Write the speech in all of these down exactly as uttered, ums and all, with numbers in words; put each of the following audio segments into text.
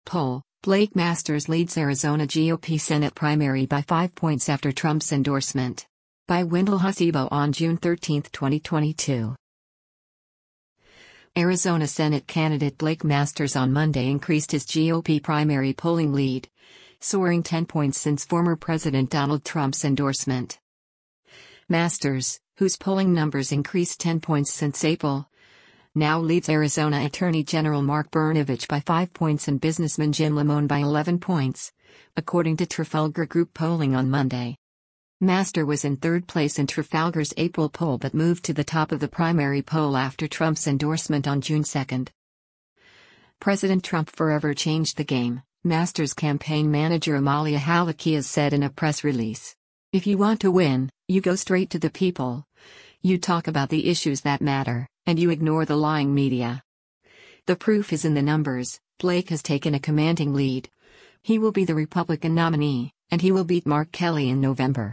poll, Blake Masters leads Arizona G O P Senate primary by five points after Trump's endorsement. By Wendell Hussebo on June thirteenth, twenty twenty-two. Arizona Senate candidate Blake Masters on Monday increased his G O P primary polling lead, soaring ten points since former President Donald Trump's endorsement. Masters, whose polling numbers increased ten points since April, now leads Arizona Attorney General Mark Brnovich by five points and businessman Jim Limon by eleven points, according to Trafalgar Group polling on Monday. Masters was in third place in Trafalgar's April poll but moved to the top of the primary poll after Trump's endorsement on June second. President Trump forever changed the game, Masters' campaign manager Amalia Halakias said in a press release. If you want to win, you go straight to the people. You talk about the issues that matter, and you ignore the lying media. The proof is in the numbers. Blake has taken a commanding lead. He will be the Republican nominee, and he will beat Mark Kelly in November.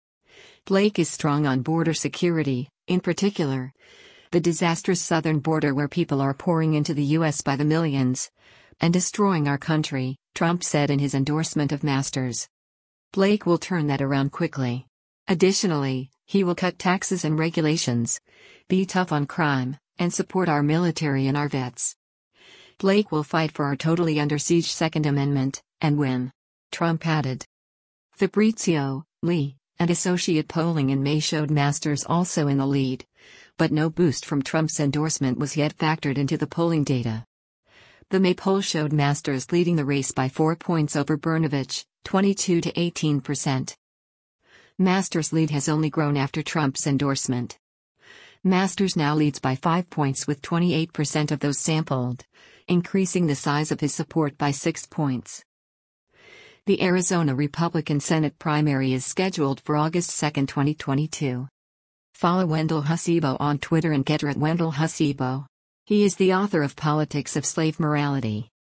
Blake is strong on border security, in particular, the disastrous southern border where people are pouring into the U S by the millions and destroying our country, Trump said in his endorsement of Masters. Blake will turn that around quickly. Additionally, he will cut taxes and regulations, be tough on crime, and support our military and our vets. Blake will fight for our totally under siege Second Amendment, and win, Trump added. Fabrizio, Lee, and Associate polling in May showed Masters also in the lead, but no boost from Trump's endorsement was yet factored into the polling data. The May poll showed Masters leading the race by four points over Brnovich, twenty-two to eighteen percent. Masters' lead has only grown after Trump's endorsement. Masters now leads by five points with twenty-eight percent of those sampled, increasing the size of his support by six points. The Arizona Republican Senate primary is scheduled for August second, twenty twenty-two. Follow Wendell Hussebo on Twitter and get her at Wendell Hussebo. He is the author of Politics of Slave Morality.